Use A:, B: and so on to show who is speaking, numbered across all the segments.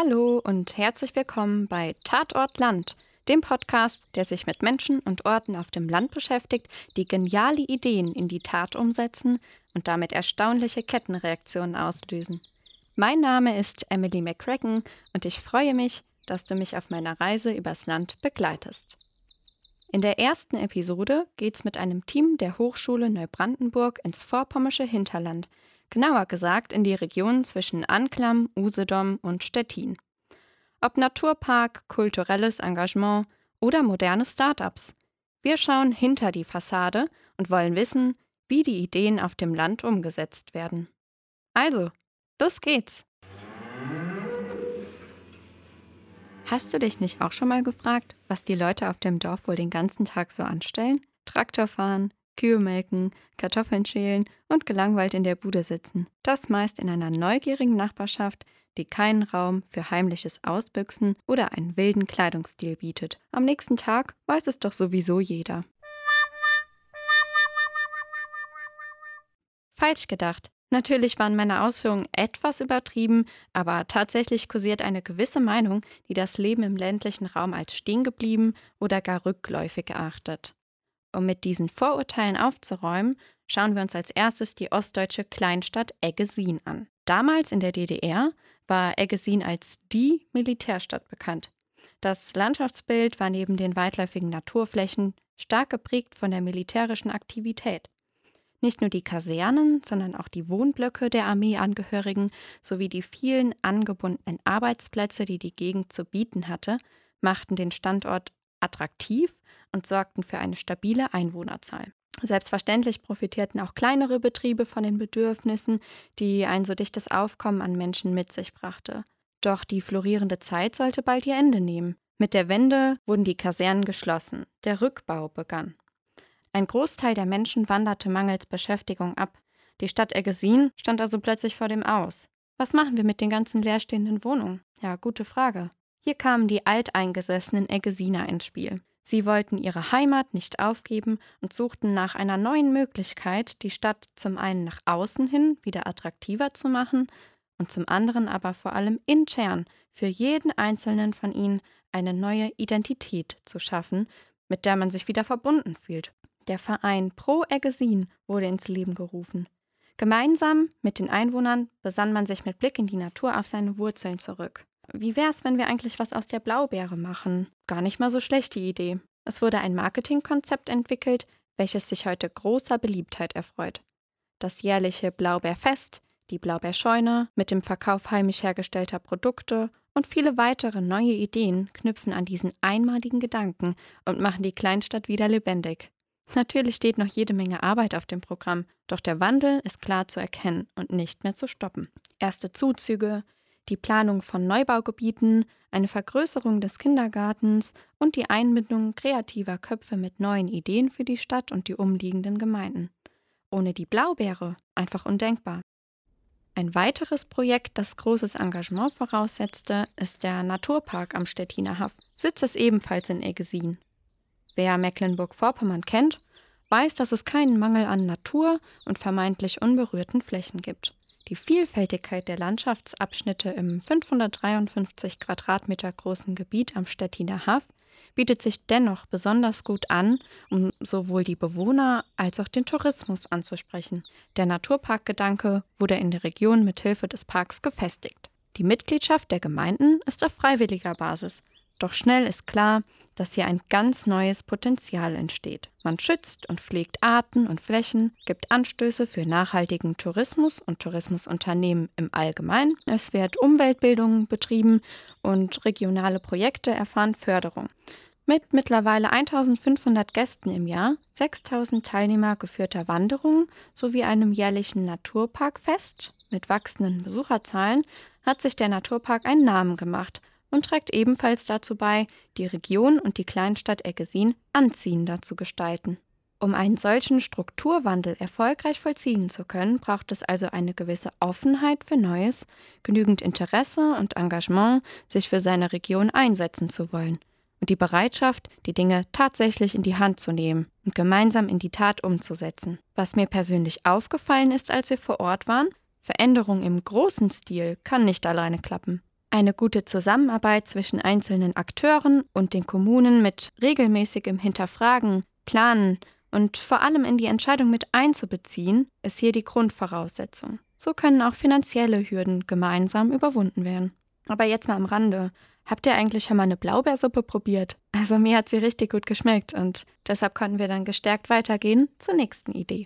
A: Hallo und herzlich willkommen bei Tatort Land, dem Podcast, der sich mit Menschen und Orten auf dem Land beschäftigt, die geniale Ideen in die Tat umsetzen und damit erstaunliche Kettenreaktionen auslösen. Mein Name ist Emily McCracken und ich freue mich, dass du mich auf meiner Reise übers Land begleitest. In der ersten Episode geht's mit einem Team der Hochschule Neubrandenburg ins vorpommersche Hinterland, genauer gesagt in die Region zwischen Anklam, Usedom und Stettin. Ob Naturpark, kulturelles Engagement oder moderne Start-ups. Wir schauen hinter die Fassade und wollen wissen, wie die Ideen auf dem Land umgesetzt werden. Also, los geht's! Hast du dich nicht auch schon mal gefragt, was die Leute auf dem Dorf wohl den ganzen Tag so anstellen? Traktor fahren, Kühe melken, Kartoffeln schälen und gelangweilt in der Bude sitzen. Das meist in einer neugierigen Nachbarschaft, die keinen Raum für heimliches Ausbüchsen oder einen wilden Kleidungsstil bietet. Am nächsten Tag weiß es doch sowieso jeder. Falsch gedacht. Natürlich waren meine Ausführungen etwas übertrieben, aber tatsächlich kursiert eine gewisse Meinung, die das Leben im ländlichen Raum als stehen geblieben oder gar rückläufig erachtet. Um mit diesen Vorurteilen aufzuräumen, schauen wir uns als erstes die ostdeutsche Kleinstadt Eggesin an. Damals in der DDR war Eggesin als die Militärstadt bekannt. Das Landschaftsbild war neben den weitläufigen Naturflächen stark geprägt von der militärischen Aktivität. Nicht nur die Kasernen, sondern auch die Wohnblöcke der Armeeangehörigen sowie die vielen angebundenen Arbeitsplätze, die die Gegend zu bieten hatte, machten den Standort attraktiv und sorgten für eine stabile Einwohnerzahl. Selbstverständlich profitierten auch kleinere Betriebe von den Bedürfnissen, die ein so dichtes Aufkommen an Menschen mit sich brachte. Doch die florierende Zeit sollte bald ihr Ende nehmen. Mit der Wende wurden die Kasernen geschlossen. Der Rückbau begann. Ein Großteil der Menschen wanderte mangels Beschäftigung ab. Die Stadt Eggesin stand also plötzlich vor dem Aus. Was machen wir mit den ganzen leerstehenden Wohnungen? Ja, gute Frage. Hier kamen die alteingesessenen Eggesiner ins Spiel. Sie wollten ihre Heimat nicht aufgeben und suchten nach einer neuen Möglichkeit, die Stadt zum einen nach außen hin wieder attraktiver zu machen und zum anderen aber vor allem intern für jeden einzelnen von ihnen eine neue Identität zu schaffen, mit der man sich wieder verbunden fühlt. Der Verein Pro Eggesin wurde ins Leben gerufen. Gemeinsam mit den Einwohnern besann man sich mit Blick in die Natur auf seine Wurzeln zurück. Wie wär's, wenn wir eigentlich was aus der Blaubeere machen? Gar nicht mal so schlecht die Idee. Es wurde ein Marketingkonzept entwickelt, welches sich heute großer Beliebtheit erfreut. Das jährliche Blaubeerfest, die Blaubeerscheune mit dem Verkauf heimisch hergestellter Produkte und viele weitere neue Ideen knüpfen an diesen einmaligen Gedanken und machen die Kleinstadt wieder lebendig. Natürlich steht noch jede Menge Arbeit auf dem Programm, doch der Wandel ist klar zu erkennen und nicht mehr zu stoppen. Erste Zuzüge, die Planung von Neubaugebieten, eine Vergrößerung des Kindergartens und die Einbindung kreativer Köpfe mit neuen Ideen für die Stadt und die umliegenden Gemeinden. Ohne die Blaubeere einfach undenkbar. Ein weiteres Projekt, das großes Engagement voraussetzte, ist der Naturpark am Stettiner Haff. Sitz ist ebenfalls in Eggesin. Wer Mecklenburg-Vorpommern kennt, weiß, dass es keinen Mangel an Natur und vermeintlich unberührten Flächen gibt. Die Vielfältigkeit der Landschaftsabschnitte im 553 Quadratmeter großen Gebiet am Stettiner Haff bietet sich dennoch besonders gut an, um sowohl die Bewohner als auch den Tourismus anzusprechen. Der Naturparkgedanke wurde in der Region mit Hilfe des Parks gefestigt. Die Mitgliedschaft der Gemeinden ist auf freiwilliger Basis. Doch schnell ist klar, dass hier ein ganz neues Potenzial entsteht. Man schützt und pflegt Arten und Flächen, gibt Anstöße für nachhaltigen Tourismus und Tourismusunternehmen im Allgemeinen. Es wird Umweltbildung betrieben und regionale Projekte erfahren Förderung. Mit mittlerweile 1500 Gästen im Jahr, 6000 Teilnehmer geführter Wanderungen sowie einem jährlichen Naturparkfest mit wachsenden Besucherzahlen hat sich der Naturpark einen Namen gemacht und trägt ebenfalls dazu bei, die Region und die Kleinstadt Eggesin anziehender zu gestalten. Um einen solchen Strukturwandel erfolgreich vollziehen zu können, braucht es also eine gewisse Offenheit für Neues, genügend Interesse und Engagement, sich für seine Region einsetzen zu wollen und die Bereitschaft, die Dinge tatsächlich in die Hand zu nehmen und gemeinsam in die Tat umzusetzen. Was mir persönlich aufgefallen ist, als wir vor Ort waren, Veränderung im großen Stil kann nicht alleine klappen. Eine gute Zusammenarbeit zwischen einzelnen Akteuren und den Kommunen mit regelmäßigem Hinterfragen, Planen und vor allem in die Entscheidung mit einzubeziehen, ist hier die Grundvoraussetzung. So können auch finanzielle Hürden gemeinsam überwunden werden. Aber jetzt mal am Rande. Habt ihr eigentlich schon mal eine Blaubeersuppe probiert? Also mir hat sie richtig gut geschmeckt und deshalb konnten wir dann gestärkt weitergehen zur nächsten Idee.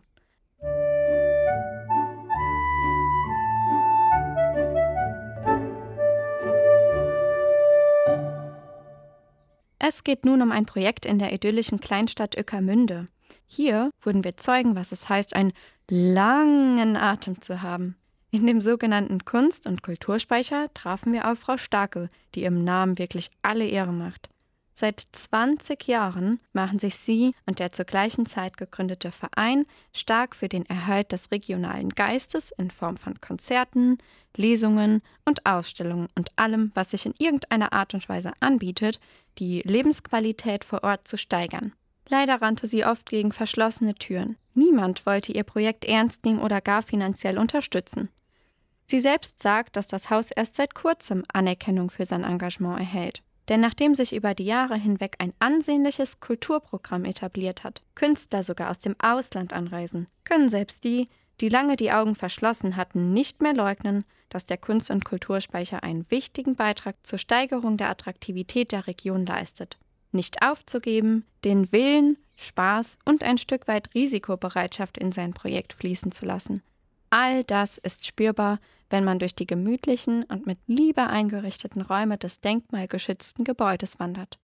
A: Es geht nun um ein Projekt in der idyllischen Kleinstadt Ueckermünde. Hier wurden wir Zeugen, was es heißt, einen langen Atem zu haben. In dem sogenannten Kunst- und Kulturspeicher trafen wir auf Frau Starke, die ihrem Namen wirklich alle Ehre macht. Seit 20 Jahren machen sich sie und der zur gleichen Zeit gegründete Verein stark für den Erhalt des regionalen Geistes in Form von Konzerten, Lesungen und Ausstellungen und allem, was sich in irgendeiner Art und Weise anbietet, die Lebensqualität vor Ort zu steigern. Leider rannte sie oft gegen verschlossene Türen. Niemand wollte ihr Projekt ernst nehmen oder gar finanziell unterstützen. Sie selbst sagt, dass das Haus erst seit kurzem Anerkennung für sein Engagement erhält. Denn nachdem sich über die Jahre hinweg ein ansehnliches Kulturprogramm etabliert hat, Künstler sogar aus dem Ausland anreisen, können selbst die, die lange die Augen verschlossen hatten, nicht mehr leugnen, dass der Kunst- und Kulturspeicher einen wichtigen Beitrag zur Steigerung der Attraktivität der Region leistet. Nicht aufzugeben, den Willen, Spaß und ein Stück weit Risikobereitschaft in sein Projekt fließen zu lassen. All das ist spürbar, wenn man durch die gemütlichen und mit Liebe eingerichteten Räume des denkmalgeschützten Gebäudes wandert.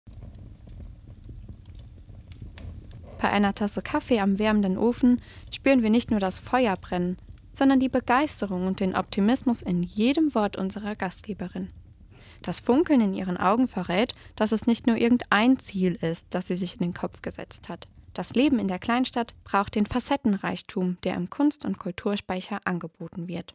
A: Bei einer Tasse Kaffee am wärmenden Ofen spüren wir nicht nur das Feuer brennen, sondern die Begeisterung und den Optimismus in jedem Wort unserer Gastgeberin. Das Funkeln in ihren Augen verrät, dass es nicht nur irgendein Ziel ist, das sie sich in den Kopf gesetzt hat. Das Leben in der Kleinstadt braucht den Facettenreichtum, der im Kunst- und Kulturspeicher angeboten wird.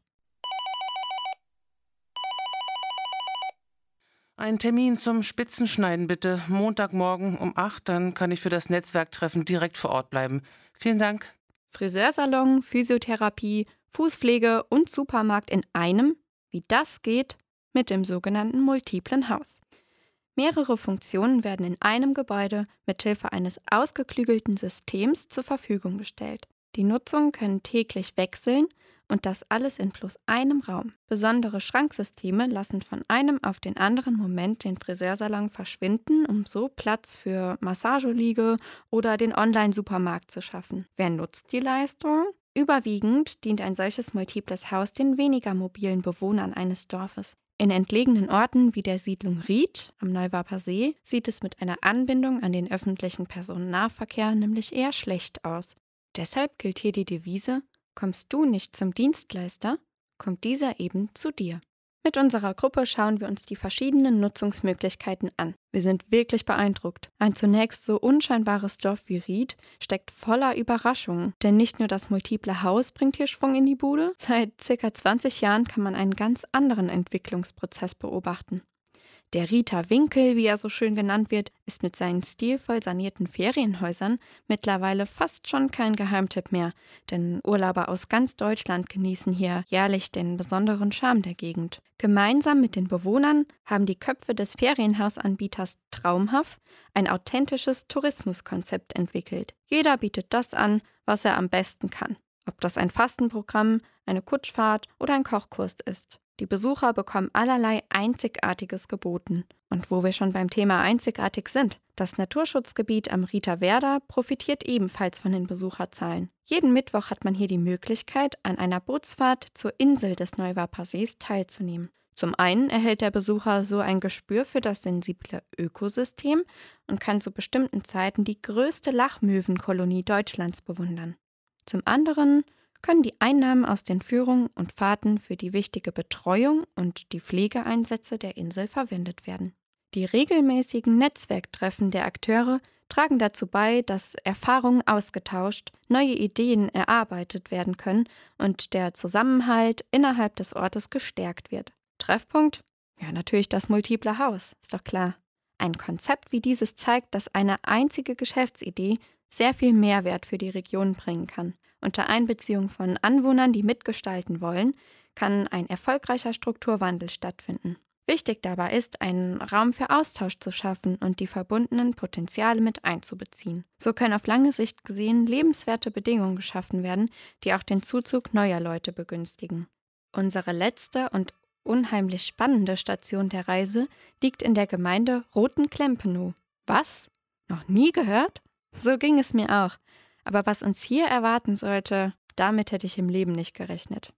B: Einen Termin zum Spitzenschneiden bitte. Montagmorgen um 8, dann kann ich für das Netzwerktreffen direkt vor Ort bleiben. Vielen Dank.
A: Friseursalon, Physiotherapie, Fußpflege und Supermarkt in einem? Wie das geht? Mit dem sogenannten multiplen Haus. Mehrere Funktionen werden in einem Gebäude mithilfe eines ausgeklügelten Systems zur Verfügung gestellt. Die Nutzungen können täglich wechseln und das alles in bloß einem Raum. Besondere Schranksysteme lassen von einem auf den anderen Moment den Friseursalon verschwinden, um so Platz für Massageliege oder den Online-Supermarkt zu schaffen. Wer nutzt die Leistung? Überwiegend dient ein solches multiples Haus den weniger mobilen Bewohnern eines Dorfes. In entlegenen Orten wie der Siedlung Ried am Neuwarper See sieht es mit einer Anbindung an den öffentlichen Personennahverkehr nämlich eher schlecht aus. Deshalb gilt hier die Devise: Kommst du nicht zum Dienstleister, kommt dieser eben zu dir. Mit unserer Gruppe schauen wir uns die verschiedenen Nutzungsmöglichkeiten an. Wir sind wirklich beeindruckt. Ein zunächst so unscheinbares Dorf wie Ried steckt voller Überraschungen. Denn nicht nur das multiple Haus bringt hier Schwung in die Bude, seit ca. 20 Jahren kann man einen ganz anderen Entwicklungsprozess beobachten. Der Rieter Winkel, wie er so schön genannt wird, ist mit seinen stilvoll sanierten Ferienhäusern mittlerweile fast schon kein Geheimtipp mehr, denn Urlauber aus ganz Deutschland genießen hier jährlich den besonderen Charme der Gegend. Gemeinsam mit den Bewohnern haben die Köpfe des Ferienhausanbieters Traumhaft ein authentisches Tourismuskonzept entwickelt. Jeder bietet das an, was er am besten kann. Ob das ein Fastenprogramm, eine Kutschfahrt oder ein Kochkurs ist. Die Besucher bekommen allerlei Einzigartiges geboten. Und wo wir schon beim Thema einzigartig sind, das Naturschutzgebiet am Rieterwerda profitiert ebenfalls von den Besucherzahlen. Jeden Mittwoch hat man hier die Möglichkeit, an einer Bootsfahrt zur Insel des Neuwarper Sees teilzunehmen. Zum einen erhält der Besucher so ein Gespür für das sensible Ökosystem und kann zu bestimmten Zeiten die größte Lachmöwenkolonie Deutschlands bewundern. Zum anderen können die Einnahmen aus den Führungen und Fahrten für die wichtige Betreuung und die Pflegeeinsätze der Insel verwendet werden. Die regelmäßigen Netzwerktreffen der Akteure tragen dazu bei, dass Erfahrungen ausgetauscht, neue Ideen erarbeitet werden können und der Zusammenhalt innerhalb des Ortes gestärkt wird. Treffpunkt? Ja, natürlich das multiple Haus, ist doch klar. Ein Konzept wie dieses zeigt, dass eine einzige Geschäftsidee sehr viel Mehrwert für die Region bringen kann. Unter Einbeziehung von Anwohnern, die mitgestalten wollen, kann ein erfolgreicher Strukturwandel stattfinden. Wichtig dabei ist, einen Raum für Austausch zu schaffen und die verbundenen Potenziale mit einzubeziehen. So können auf lange Sicht gesehen lebenswerte Bedingungen geschaffen werden, die auch den Zuzug neuer Leute begünstigen. Unsere letzte und unheimlich spannende Station der Reise liegt in der Gemeinde Rothenklempenow. Was? Noch nie gehört? So ging es mir auch. Aber was uns hier erwarten sollte, damit hätte ich im Leben nicht gerechnet.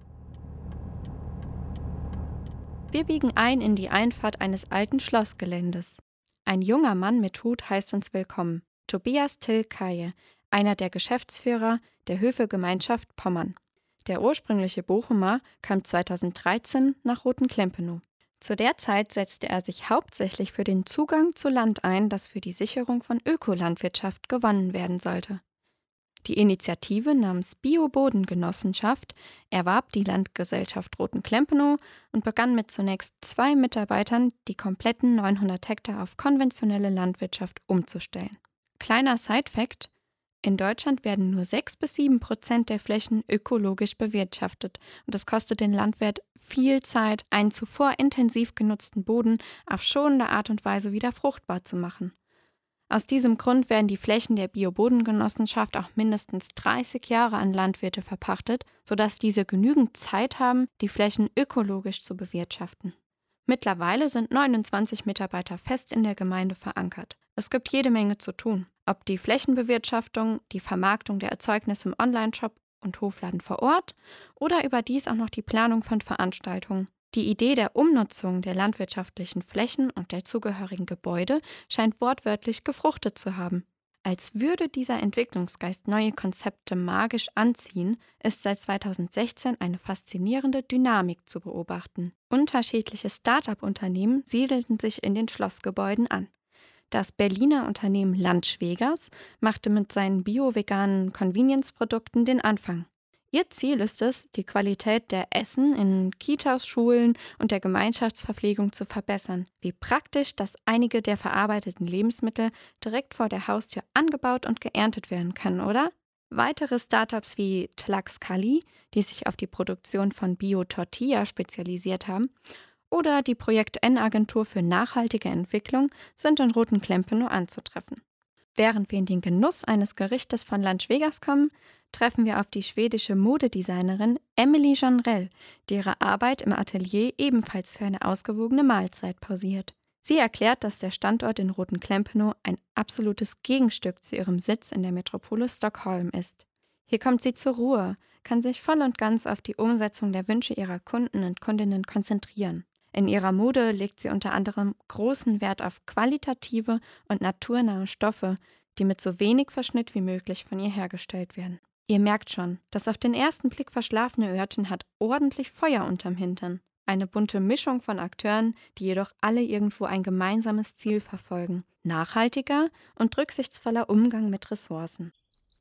A: Wir biegen ein in die Einfahrt eines alten Schlossgeländes. Ein junger Mann mit Hut heißt uns willkommen. Tobias Till Kaye, einer der Geschäftsführer der Höfe-Gemeinschaft Pommern. Der ursprüngliche Bochumer kam 2013 nach Rothenklempenow. Zu der Zeit setzte er sich hauptsächlich für den Zugang zu Land ein, das für die Sicherung von Ökolandwirtschaft gewonnen werden sollte. Die Initiative namens Bio-Bodengenossenschaft erwarb die Landgesellschaft Rothenklempenow und begann mit zunächst 2 Mitarbeitern, die kompletten 900 Hektar auf konventionelle Landwirtschaft umzustellen. Kleiner Side-Fact: In Deutschland werden nur 6-7% der Flächen ökologisch bewirtschaftet und es kostet den Landwirt viel Zeit, einen zuvor intensiv genutzten Boden auf schonende Art und Weise wieder fruchtbar zu machen. Aus diesem Grund werden die Flächen der Bio-Bodengenossenschaft auch mindestens 30 Jahre an Landwirte verpachtet, sodass diese genügend Zeit haben, die Flächen ökologisch zu bewirtschaften. Mittlerweile sind 29 Mitarbeiter fest in der Gemeinde verankert. Es gibt jede Menge zu tun. Ob die Flächenbewirtschaftung, die Vermarktung der Erzeugnisse im Onlineshop und Hofladen vor Ort oder überdies auch noch die Planung von Veranstaltungen. Die Idee der Umnutzung der landwirtschaftlichen Flächen und der zugehörigen Gebäude scheint wortwörtlich gefruchtet zu haben. Als würde dieser Entwicklungsgeist neue Konzepte magisch anziehen, ist seit 2016 eine faszinierende Dynamik zu beobachten. Unterschiedliche Start-up-Unternehmen siedelten sich in den Schlossgebäuden an. Das Berliner Unternehmen Landschwegers machte mit seinen bio-veganen Convenience-Produkten den Anfang. Ihr Ziel ist es, die Qualität der Essen in Kitas, Schulen und der Gemeinschaftsverpflegung zu verbessern. Wie praktisch, dass einige der verarbeiteten Lebensmittel direkt vor der Haustür angebaut und geerntet werden können, oder? Weitere Startups wie Tlaxcali, die sich auf die Produktion von Bio-Tortilla spezialisiert haben, oder die Projekt N-Agentur für nachhaltige Entwicklung sind in Rothenklempenow anzutreffen. Während wir in den Genuss eines Gerichtes von Landschwegers kommen, treffen wir auf die schwedische Modedesignerin Emily Jonrell, die ihre Arbeit im Atelier ebenfalls für eine ausgewogene Mahlzeit pausiert. Sie erklärt, dass der Standort in Rothenklempenow ein absolutes Gegenstück zu ihrem Sitz in der Metropole Stockholm ist. Hier kommt sie zur Ruhe, kann sich voll und ganz auf die Umsetzung der Wünsche ihrer Kunden und Kundinnen konzentrieren. In ihrer Mode legt sie unter anderem großen Wert auf qualitative und naturnahe Stoffe, die mit so wenig Verschnitt wie möglich von ihr hergestellt werden. Ihr merkt schon, das auf den ersten Blick verschlafene Örtchen hat ordentlich Feuer unterm Hintern. Eine bunte Mischung von Akteuren, die jedoch alle irgendwo ein gemeinsames Ziel verfolgen: nachhaltiger und rücksichtsvoller Umgang mit Ressourcen.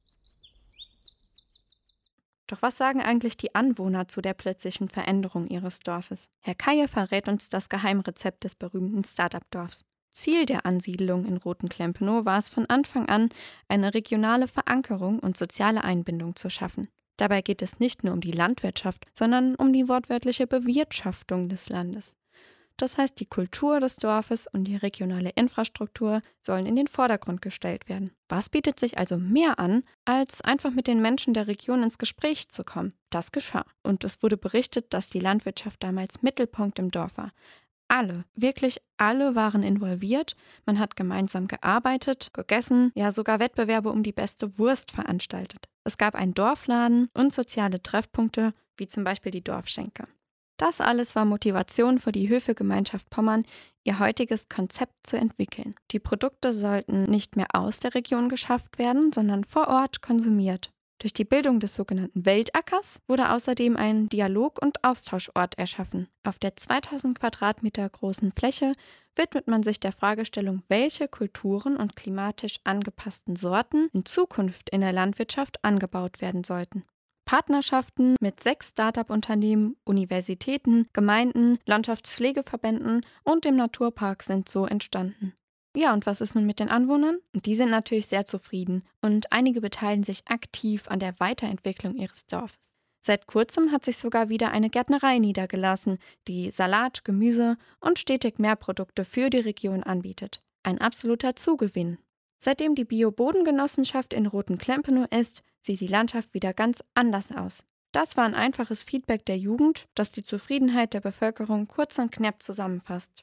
A: Doch was sagen eigentlich die Anwohner zu der plötzlichen Veränderung ihres Dorfes? Herr Kaye verrät uns das Geheimrezept des berühmten Start-up-Dorfs. Ziel der Ansiedlung in Rothenklempenow war es von Anfang an, eine regionale Verankerung und soziale Einbindung zu schaffen. Dabei geht es nicht nur um die Landwirtschaft, sondern um die wortwörtliche Bewirtschaftung des Landes. Das heißt, die Kultur des Dorfes und die regionale Infrastruktur sollen in den Vordergrund gestellt werden. Was bietet sich also mehr an, als einfach mit den Menschen der Region ins Gespräch zu kommen? Das geschah. Und es wurde berichtet, dass die Landwirtschaft damals Mittelpunkt im Dorf war. Alle, wirklich alle waren involviert. Man hat gemeinsam gearbeitet, gegessen, ja sogar Wettbewerbe um die beste Wurst veranstaltet. Es gab einen Dorfladen und soziale Treffpunkte, wie zum Beispiel die Dorfschenke. Das alles war Motivation für die Höfe-Gemeinschaft Pommern, ihr heutiges Konzept zu entwickeln. Die Produkte sollten nicht mehr aus der Region geschafft werden, sondern vor Ort konsumiert. Durch die Bildung des sogenannten Weltackers wurde außerdem ein Dialog- und Austauschort erschaffen. Auf der 2000 Quadratmeter großen Fläche widmet man sich der Fragestellung, welche Kulturen und klimatisch angepassten Sorten in Zukunft in der Landwirtschaft angebaut werden sollten. Partnerschaften mit 6 Start-up-Unternehmen, Universitäten, Gemeinden, Landschaftspflegeverbänden und dem Naturpark sind so entstanden. Ja, und was ist nun mit den Anwohnern? Die sind natürlich sehr zufrieden und einige beteiligen sich aktiv an der Weiterentwicklung ihres Dorfes. Seit kurzem hat sich sogar wieder eine Gärtnerei niedergelassen, die Salat, Gemüse und stetig mehr Produkte für die Region anbietet. Ein absoluter Zugewinn. Seitdem die Bio-Bodengenossenschaft in Rothenklempenow ist, sieht die Landschaft wieder ganz anders aus. Das war ein einfaches Feedback der Jugend, das die Zufriedenheit der Bevölkerung kurz und knapp zusammenfasst.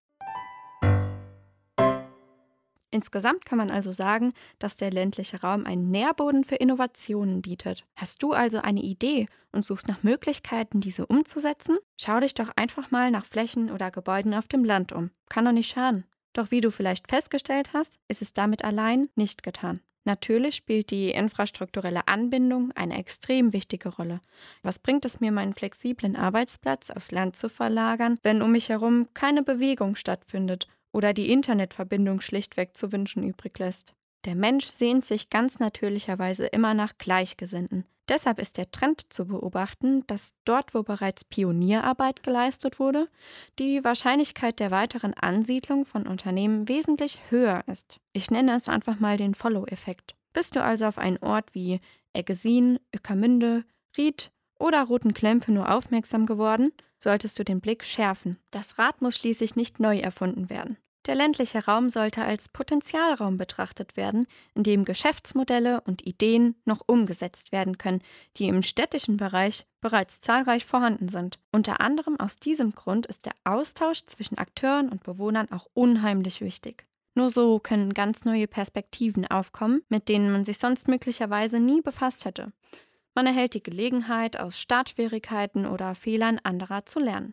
A: Insgesamt kann man also sagen, dass der ländliche Raum einen Nährboden für Innovationen bietet. Hast du also eine Idee und suchst nach Möglichkeiten, diese umzusetzen? Schau dich doch einfach mal nach Flächen oder Gebäuden auf dem Land um. Kann doch nicht schaden. Doch wie du vielleicht festgestellt hast, ist es damit allein nicht getan. Natürlich spielt die infrastrukturelle Anbindung eine extrem wichtige Rolle. Was bringt es mir, meinen flexiblen Arbeitsplatz aufs Land zu verlagern, wenn um mich herum keine Bewegung stattfindet oder die Internetverbindung schlichtweg zu wünschen übrig lässt? Der Mensch sehnt sich ganz natürlicherweise immer nach Gleichgesinnten. Deshalb ist der Trend zu beobachten, dass dort, wo bereits Pionierarbeit geleistet wurde, die Wahrscheinlichkeit der weiteren Ansiedlung von Unternehmen wesentlich höher ist. Ich nenne es einfach mal den Follow-Effekt. Bist du also auf einen Ort wie Eggesin, Ueckermünde, Ried oder Rothenklempenow aufmerksam geworden, solltest du den Blick schärfen. Das Rad muss schließlich nicht neu erfunden werden. Der ländliche Raum sollte als Potenzialraum betrachtet werden, in dem Geschäftsmodelle und Ideen noch umgesetzt werden können, die im städtischen Bereich bereits zahlreich vorhanden sind. Unter anderem aus diesem Grund ist der Austausch zwischen Akteuren und Bewohnern auch unheimlich wichtig. Nur so können ganz neue Perspektiven aufkommen, mit denen man sich sonst möglicherweise nie befasst hätte. Man erhält die Gelegenheit, aus Startschwierigkeiten oder Fehlern anderer zu lernen.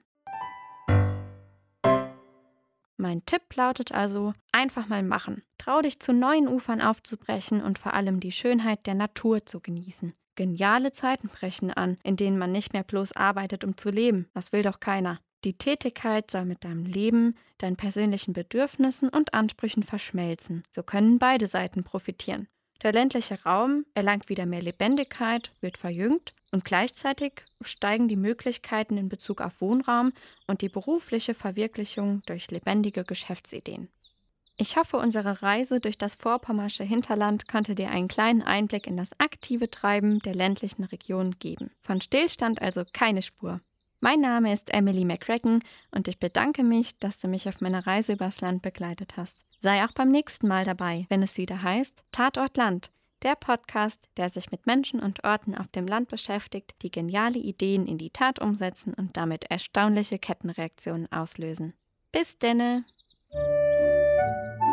A: Mein Tipp lautet also, einfach mal machen. Trau dich, zu neuen Ufern aufzubrechen und vor allem die Schönheit der Natur zu genießen. Geniale Zeiten brechen an, in denen man nicht mehr bloß arbeitet, um zu leben. Das will doch keiner. Die Tätigkeit soll mit deinem Leben, deinen persönlichen Bedürfnissen und Ansprüchen verschmelzen. So können beide Seiten profitieren. Der ländliche Raum erlangt wieder mehr Lebendigkeit, wird verjüngt und gleichzeitig steigen die Möglichkeiten in Bezug auf Wohnraum und die berufliche Verwirklichung durch lebendige Geschäftsideen. Ich hoffe, unsere Reise durch das vorpommersche Hinterland konnte dir einen kleinen Einblick in das aktive Treiben der ländlichen Region geben. Von Stillstand also keine Spur. Mein Name ist Emily McCracken und ich bedanke mich, dass du mich auf meiner Reise übers Land begleitet hast. Sei auch beim nächsten Mal dabei, wenn es wieder heißt Tatort Land, der Podcast, der sich mit Menschen und Orten auf dem Land beschäftigt, die geniale Ideen in die Tat umsetzen und damit erstaunliche Kettenreaktionen auslösen. Bis denne!